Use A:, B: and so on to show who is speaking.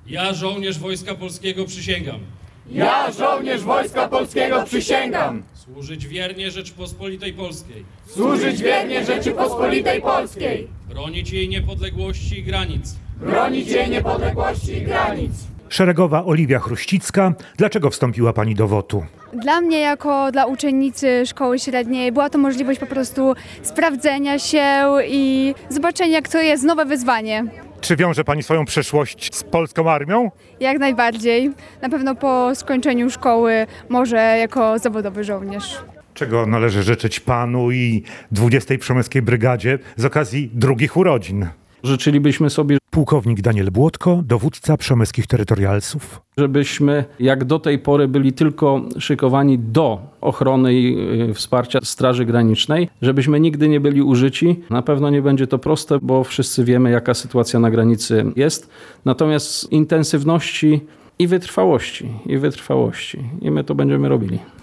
A: Ja, żołnierz Wojska Polskiego, przysięgam
B: Ja, żołnierz Wojska Polskiego, przysięgam
A: służyć wiernie Rzeczypospolitej Polskiej,
B: służyć wiernie Rzeczypospolitej Polskiej,
A: bronić jej niepodległości i granic,
B: bronić jej niepodległości i granic.
C: Szeregowa Oliwia Chruścicka. Dlaczego wstąpiła pani do WOT-u?
D: Dla mnie, jako dla uczennicy szkoły średniej, była to możliwość po prostu sprawdzenia się i zobaczenia, jak to jest nowe wyzwanie.
C: Czy wiąże pani swoją przyszłość z polską armią?
D: Jak najbardziej. Na pewno po skończeniu szkoły może jako zawodowy żołnierz.
C: Czego należy życzyć panu i 20. Przemyskiej Brygadzie z okazji drugich urodzin?
E: Życzylibyśmy sobie,
C: Pułkownik Daniel Błotko, dowódca przemyskich terytorialsów.
E: żebyśmy jak do tej pory byli tylko szykowani do ochrony i wsparcia Straży Granicznej, żebyśmy nigdy nie byli użyci. Na pewno nie będzie to proste, bo wszyscy wiemy, jaka sytuacja na granicy jest. Natomiast intensywności i wytrwałości. I my to będziemy robili.